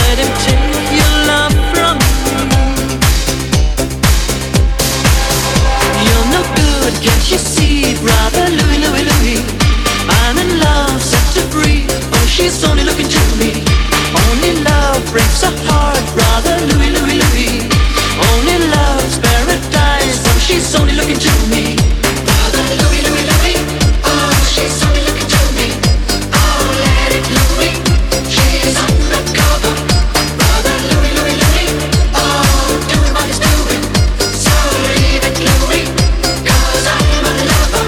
let him take your love from me. You're no good, can't you see, brother Louie, Louie, Louie? I'm in love, set to free. Oh, she's only looking to me. Only love breaks a heart, brother Louie, Louie, Louie. Only love's paradise. Oh, she's only looking to me. Brother Louie, Louie, Louie. Oh, she's only looking to me. Oh, let it Louie. She's undercover. Brother Louie, Louie, Louie. Oh, doing what he's doing. So leave it Louie, 'cause I'm a lover.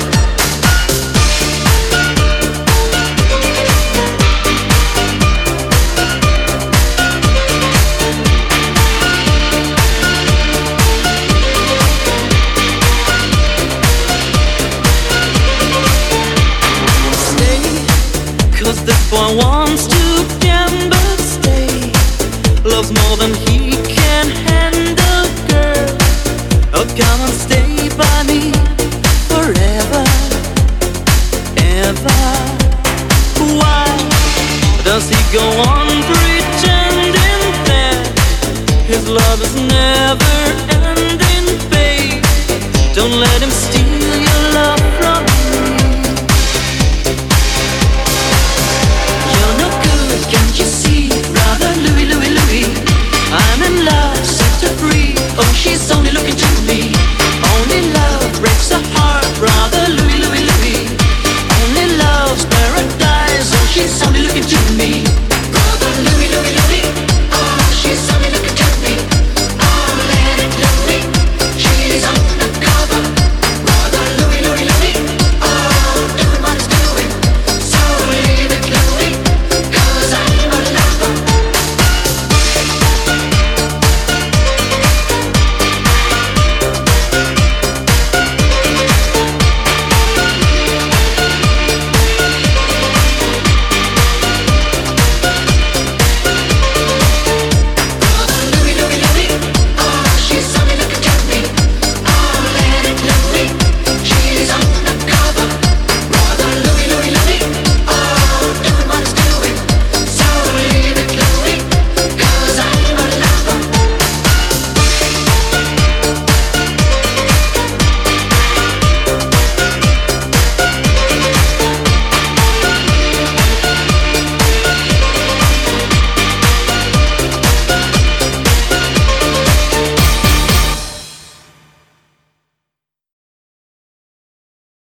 This boy wants to gamble, stay. Loves more than he can handle, girl. Oh, come and stay by me forever, ever. Why does he go on pretending that his love is never ending, babe? Don't let him steal